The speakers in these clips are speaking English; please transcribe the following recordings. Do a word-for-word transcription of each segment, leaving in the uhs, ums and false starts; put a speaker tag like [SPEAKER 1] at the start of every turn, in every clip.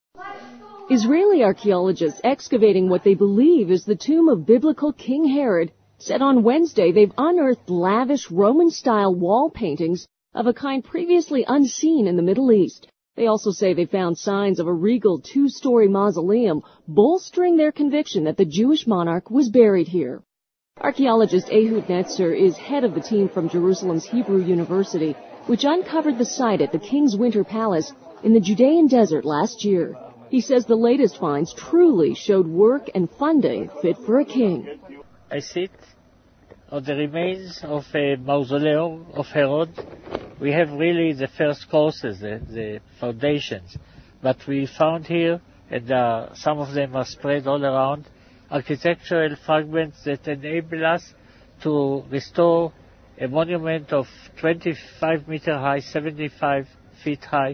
[SPEAKER 1] Israeli archaeologists excavating what they believe is the tomb of biblical King Herod said on Wednesday they've unearthed lavish Roman-style wall paintings of a kind previously unseen in the Middle East. They also say they found signs of a regal two-story mausoleum, bolstering their conviction that the Jewish monarch was buried here. Archaeologist Ehud Netzer is head of the team from Jerusalem's Hebrew University, which uncovered the site at the King's Winter Palace in the Judean desert last year. He says the latest finds truly showed work and funding fit for a king.
[SPEAKER 2] I sit on the remains of a mausoleum of Herod. We have really the first courses, the, the foundations. But we found here, and uh, some of them are spread all around, architectural fragments that enable us to restore a monument of twenty-five meter high, seventy-five feet high,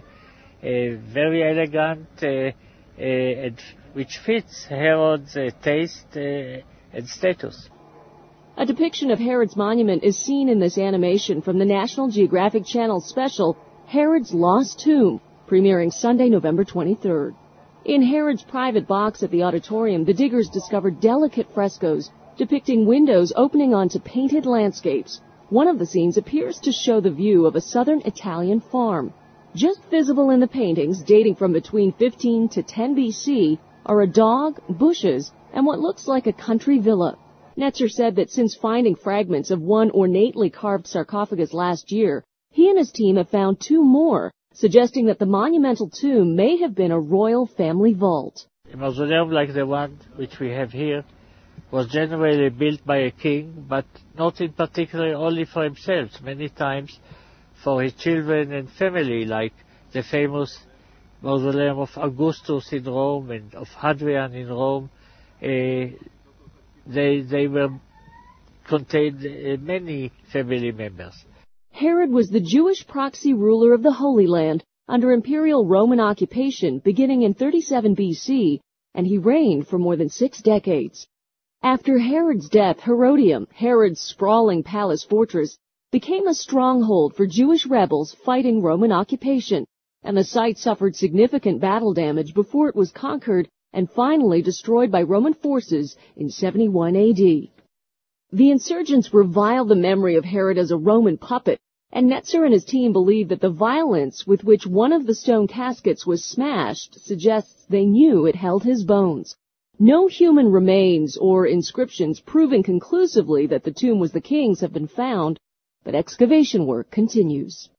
[SPEAKER 2] a very elegant, uh, uh, and which fits Herod's uh, taste uh, and status.
[SPEAKER 1] A depiction of Herod's monument is seen in this animation from the National Geographic Channel special, Herod's Lost Tomb, premiering Sunday, November twenty-third. In Herod's private box at the auditorium, the diggers discovered delicate frescoes depicting windows opening onto painted landscapes. One of the scenes appears to show the view of a southern Italian farm. Just visible in the paintings, dating from between fifteen to ten B C, are a dog, bushes, and what looks like a country villa. Netzer said that since finding fragments of one ornately carved sarcophagus last year, he and his team have found two more, suggesting that the monumental tomb may have been a royal family vault.
[SPEAKER 2] A mausoleum like the one which we have here was generally built by a king, but not in particular only for himself, many times for his children and family, like the famous mausoleum of Augustus in Rome and of Hadrian in Rome. Uh, They, they were contained uh, many family members.
[SPEAKER 1] Herod was the Jewish proxy ruler of the Holy Land under Imperial Roman occupation beginning in thirty-seven B C, and he reigned for more than six decades. After Herod's death, Herodium, Herod's sprawling palace fortress, became a stronghold for Jewish rebels fighting Roman occupation, and the site suffered significant battle damage before it was conquered and finally destroyed by Roman forces in seventy-one A D. The insurgents revile the memory of Herod as a Roman puppet, and Netzer and his team believe that the violence with which one of the stone caskets was smashed suggests they knew it held his bones. No human remains or inscriptions proving conclusively that the tomb was the king's have been found, but excavation work continues.